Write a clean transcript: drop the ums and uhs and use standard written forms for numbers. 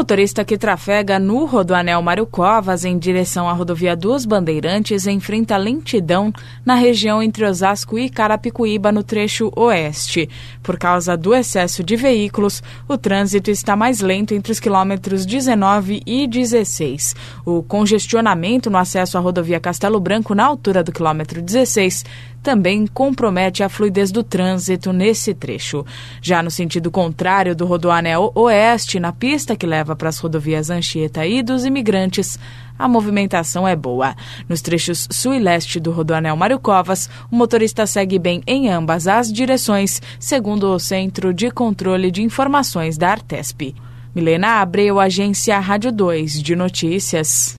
motorista que trafega no Rodoanel Mário Covas em direção à rodovia dos Bandeirantes enfrenta lentidão na região entre Osasco e Carapicuíba no trecho oeste. Por causa do excesso de veículos, o trânsito está mais lento entre os quilômetros 19 e 16. O congestionamento no acesso à rodovia Castelo Branco na altura do quilômetro 16 também compromete a fluidez do trânsito nesse trecho. Já no sentido contrário do Rodoanel Oeste, na pista que leva para as rodovias Anchieta e dos Imigrantes, a movimentação é boa. Nos trechos sul e leste do Rodoanel Mário Covas, o motorista segue bem em ambas as direções, segundo o Centro de Controle de Informações da Artesp. Milena Abreu, Agência Rádio 2 de Notícias.